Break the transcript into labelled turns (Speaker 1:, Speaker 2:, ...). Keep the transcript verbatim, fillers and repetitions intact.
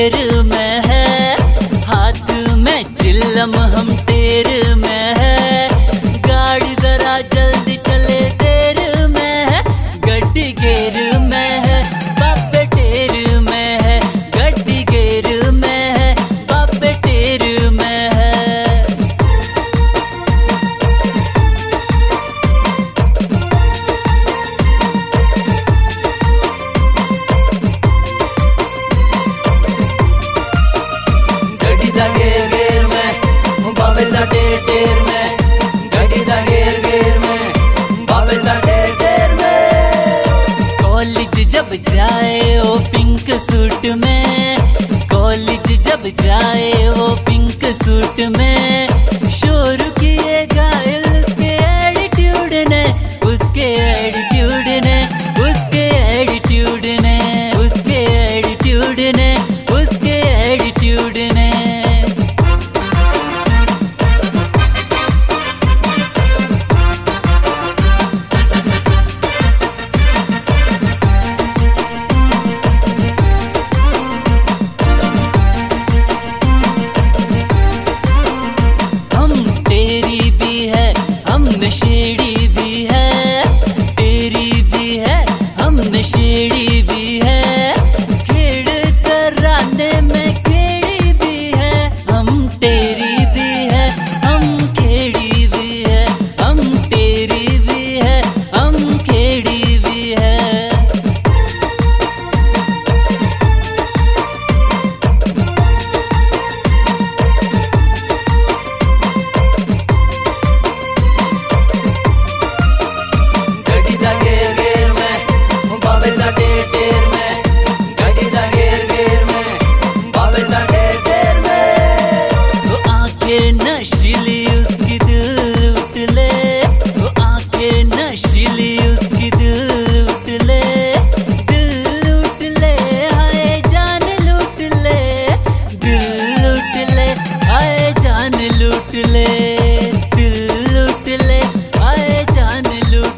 Speaker 1: गेर में है, हाथ में चिल्लम हम टेर में है, गाड़ी जरा जल्दी चले देर में है, गड्डी गेर में है, बाबे टेर में है, गड्डी गेर में है, बाबे टेर में है। गेर गेर में बाबे दा टेर टेर में, गड्डी दा गेर गेर में बाबे दा टेर टेर में। कॉलेज जब जाए वो पिंक सूट में, कॉलेज जब जाए वो पिंक सूट में, शोर किएगा उसके एटीट्यूड ने, उसके एटीट्यूड ने, उसके एटीट्यूड ने, उसके एटीट्यूड ने।